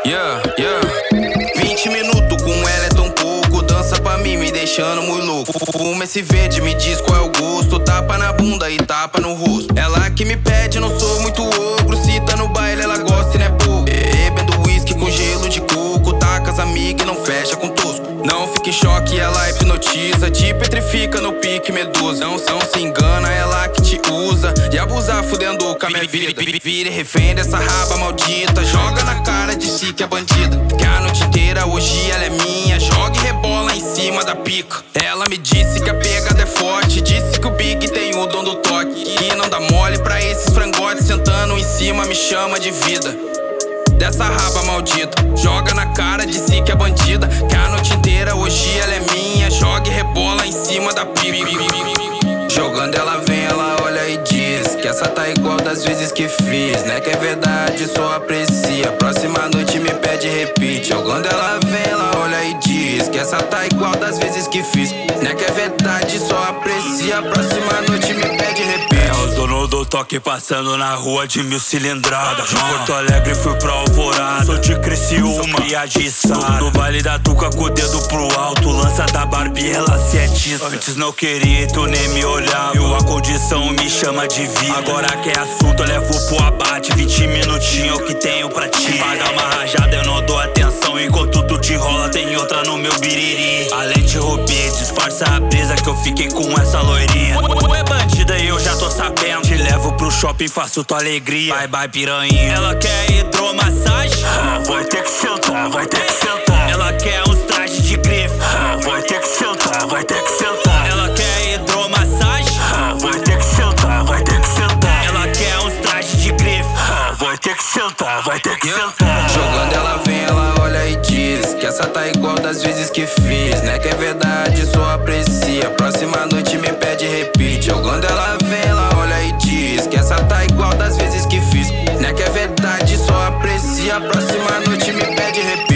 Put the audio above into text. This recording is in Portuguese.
Yeah. 20 minutos com ela é tão pouco. Dança pra mim, me deixando muito louco. Fuma esse verde, me diz qual é o gosto. Tapa na bunda e tapa no rosto. Ela que me pede, não sou muito ogro. Se tá no baile, ela gosta e não é pouco. Bebendo whisky com gelo de coco. Taca as amigas e não fecha com tosco. Não fica em choque, ela hipnotiza. Te petrifica no pique medusa. Não se engana, ela que te usa. E abusar fudendo com a minha vida. Vira e refém dessa raba maldita. Joga na cara de si que é bandida. Que a noite inteira hoje ela é minha. Joga e rebola em cima da pica. Ela me disse que a pegada é forte. Disse que o Big tem o dom do toque. Que não dá mole pra esses frangotes. Sentando em cima me chama de vida. Dessa raba maldita, joga na cara de si que é bandida. Que a noite inteira hoje ela é minha. Joga e rebola em cima da pica. Jogando ela vem, ela olha e diz que essa tá igual das vezes que fiz. Né que é verdade, só aprecia. Próxima noite me pede repeat. Jogando ela vem, ela olha e diz que essa tá igual das vezes que fiz. Né que é verdade, só aprecia. Próxima noite me pede repeat. É os donos do toque passando na rua de 1000 cilindradas. De Porto Alegre fui pra Alvorada. Sou de Criciúma, cria de Sara. No baile da Tuca com o dedo pro alto. Lança da Barbie, ela se atiça. Antes não queria e tu nem me olhava. Viu a condição, me chama de vida. Agora que é assunto, eu levo pro abate. 20 minutinhos o que tenho pra ti. Paga uma rajada, eu não dou atenção. Enquanto tu te rola, tem outra no meu biriri. Além de roubar, disfarça a brisa que eu fiquei com essa loirinha. Tu é bandida e eu já tô sabendo. Te levo pro shopping, faço tua alegria. Bye piranha. Ela quer hidromassagem? Vai ter que sentar, vai ter que sentar. Ela quer uns trajes de grife? Vai ter que sentar, vai ter que sentar. Ela quer hidromassagem? Vai ter que sentar, vai ter que sentar. Ela quer uns trajes de grife? Vai ter que sentar, vai ter que sentar. Jogando ela vem, ela olha e diz que essa tá igual das vezes que fiz. Né que é verdade, só aprecia. Próxima noite me pede repeat. Jogando ela vem, ela olha e diz que essa tá igual das vezes que fiz. Né que é verdade, só aprecia. Próxima noite me pede repeat.